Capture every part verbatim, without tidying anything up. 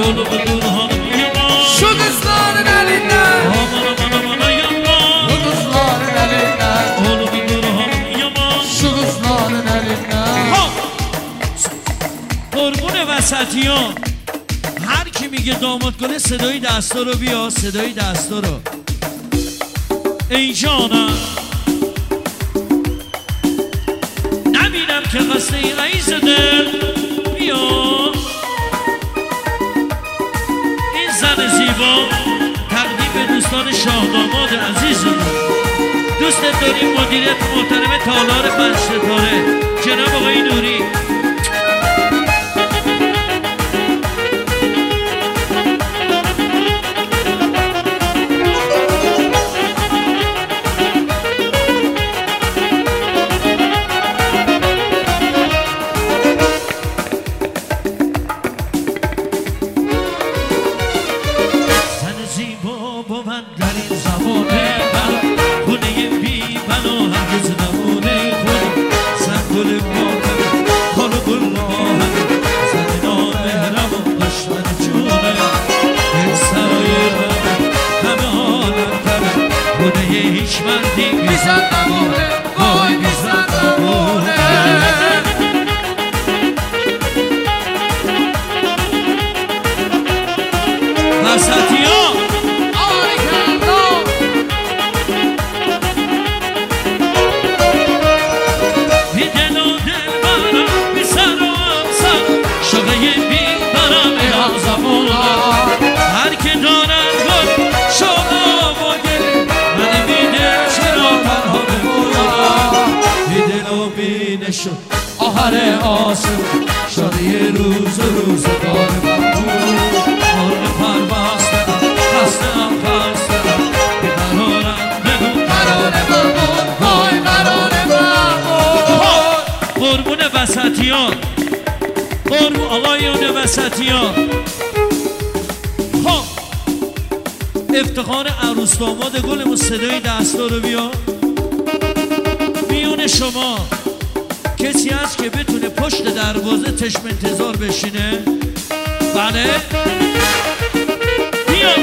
Oğlum Durhan'ım yaman. Şu kızların elinden. Aman aman aman yaman. Bu kızların elinden. Oğlum Durhan'ım yaman. Şu kızların elinden. Ha! قربون وسطیان هر کی میگه داماد کنه صدای دستا رو بیا صدای دستا رو ای جانم نبینم که قصد ای عیز دل بیا این زن زیبا تقدیم به دوستان شاه داماد عزیزم دوست داریم مدیریت محترم تالار پنج ستاره جناب آقای نوری آهر آسم شادی روز روز دار بمون مرغ پروازدم خستم خستم که قرارم بگو قرار بمون وای قرار بمون قربون وسطیان قربون آقایون وسطیان خب افتخار عروس داماد گلمون صدای دستا رو بیا میون شما کسی هست که بتونه پشت دروازه چشم انتظار بشینه؟ بله؟ بیا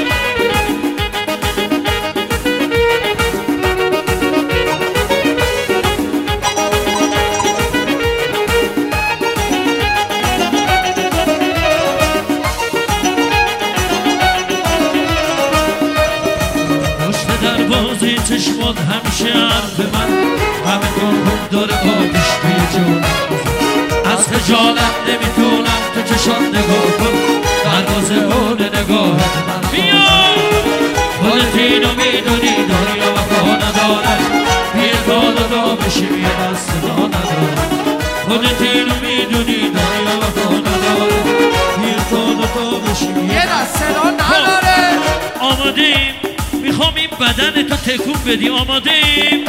پشت دروازه چشمات همیشه حرف من همه کار داره آتش توی جونم از خجالت نمیتونم تو چشات نگاه کن دروازه اون نگاهت من بیا خودت اینو میدونی داری یا وفا نداره بیا داد و دا بشی بیا دست دا نداره خودت اینو میدونی داری یا وفا نداره بیا داد و دا بشی بیا دست دا نداره آماده ایم میخوام این بدن تو تکون بدی آماده ایم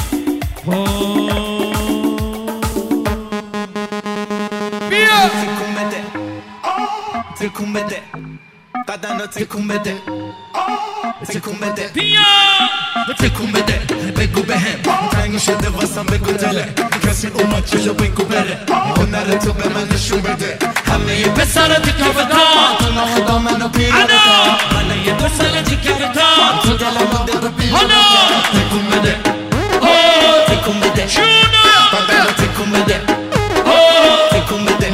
تکون بده تکون بده بدن رو تکون بده تکون بده بیا تکون بده بگو بهم تنگ شده واسم بگو دله کسی اومد جلو بگو بره هنر تو به من نشون بده همه یه پسر تیکه بدان تو ناخدا منو پیره بدان همه یه پسر تیکه بدان تو دل مونده تو پیره بدان تکون بده تکون بده بدن رو تکون بده تکون بده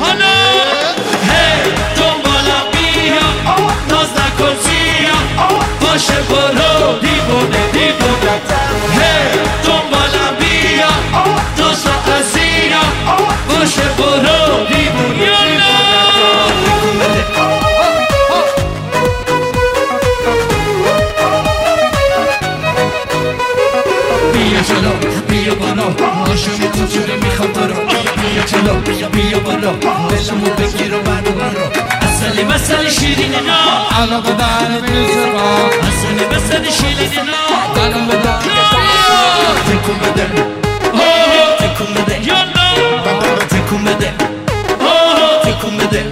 دنبالم بیا ناز نکن زیا باشه برو دیوونه دیوونه دنبالم بیا ناز نکن زیا باشه برو دیوونه تکون بده بیا جلو بیا بالا عاشقی تو جوری میخوام برو بیا جلو بیا بیا بالا دلمو بگیر و برو برو اصلی مثل شیرین نا علاقه در میزه با اصلی مثل شیرین نا دلم به دل تکون بده تکون بده بدن تکون بده تکون بده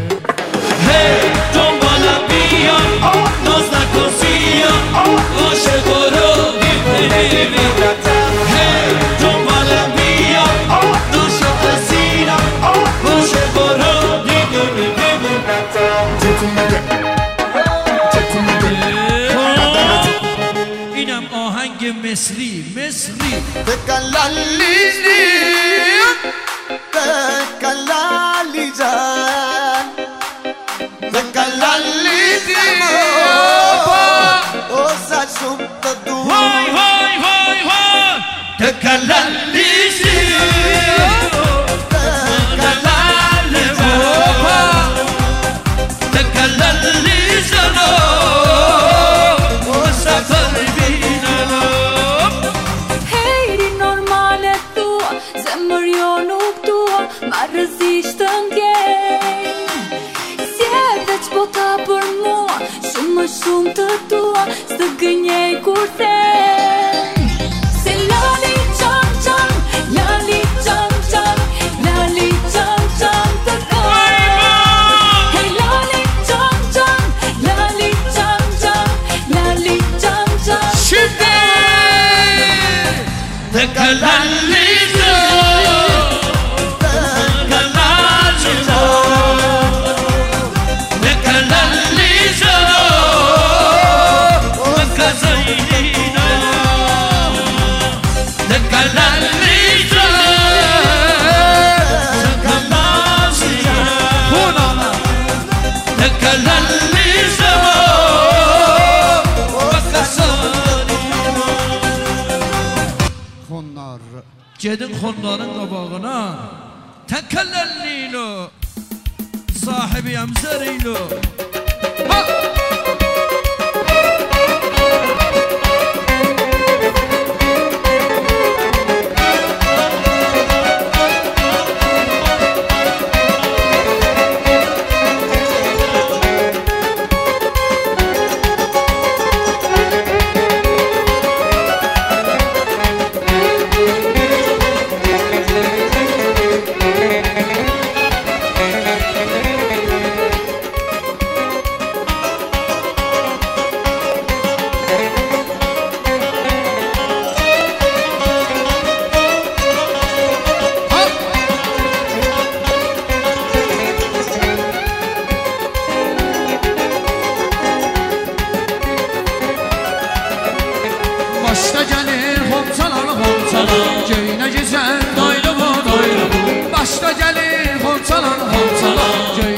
دنبالم بیا ناز نکن زیا باشه برو دیوونه دنبالم بیا ناشو پذیرم باشه برو دیوونه تکون بده مصری مصری تکلالیزی تکلالی جان تکلالیزی او ساشم تدو وای وای وای وای تکلالیزی تکلالی تکلالیزی او سفر بینم Hejri normale thua, zemër jo nuk tua, ma rëzisht të ndjen. Si e veç bota për mua, shumë më shumë të tua, së gënjej kur them. Se lali qam qam, lali qam qam, lali qam qam të kam. Hey lali qam qam, lali qam qam, lali qam qam të kam. تکلالیزی Gedin xonların qabağına Təkəlləllilu Sahibi əmzərilu Ha! Başta gelir xonçalan xonçalan Göynə gecən doylu bu doylu bu Başta gelir xonçalan xonçalan